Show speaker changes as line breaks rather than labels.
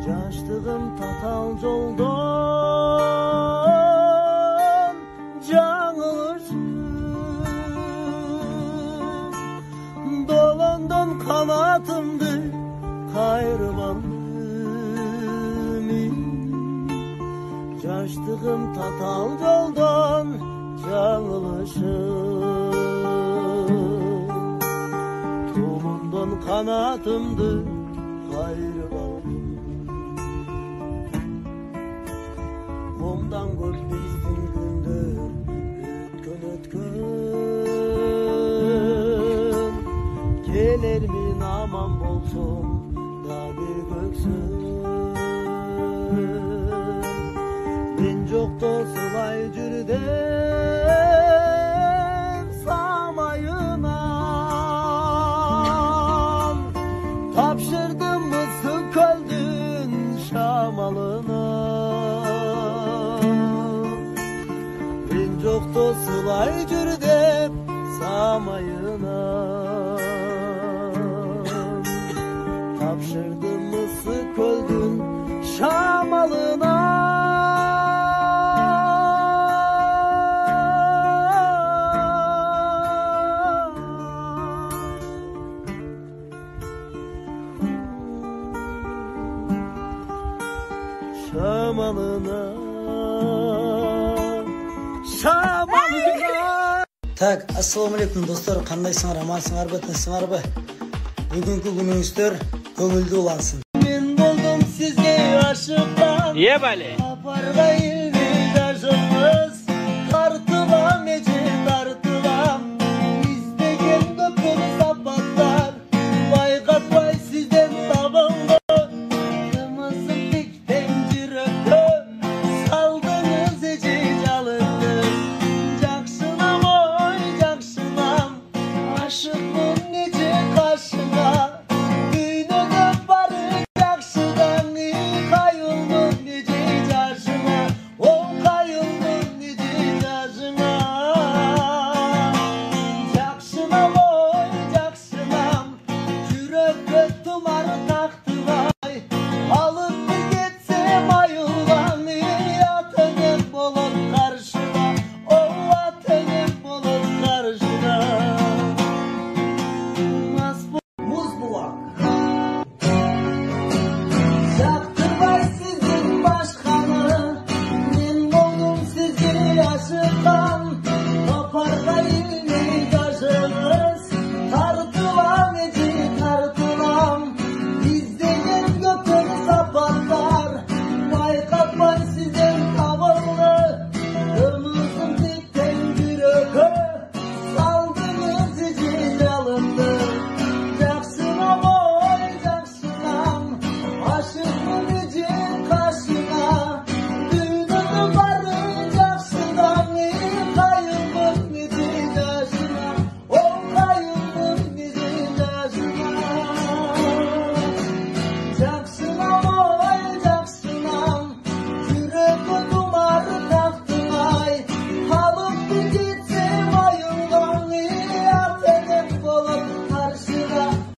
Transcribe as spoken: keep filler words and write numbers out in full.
Жаштығым татал жолдан жаңылышып, долондон канатымды кайрып алдым. Жаштығым татал жолдан жаңылышып, долондон канатымды кайрып алдым. Комдан көп биздин күндөр өткөн өткөн, келермин аман болсом да бир көксөм. Мен жокто сылай жүрдем самайынан, тапшырдым мысык көлдүн шамалына. Мен жокто сылай жүрдем самайынан, тапшырдым мысык көлдүн шамалына. Шамалына, шамалына.
Так, ассаламу алейкум достор, кандайсыңар, амансыңарбы, тынчсыңарбы? Бүгүнкү күнүңүздөр көңүлдүү улансын.
Мен болдум сизге ашыккан,
Ебали.
апарга илди жашыңыз, тартылам эже тартылам. Издеген көпкөн сапаттар, байкатпай сизден табыңды. Кымызым тиктен жүрөккө, салдыңыз эже жалынды. Жакшынам ой жакшынам, ашыкмын эже кашыңа. Дүйнөгө бары жакшыдан, кайылмын эже жашыңа. О кайылмын эже жашыңа. Жакшынам ой жакшынам, жүрөккө тумар такты.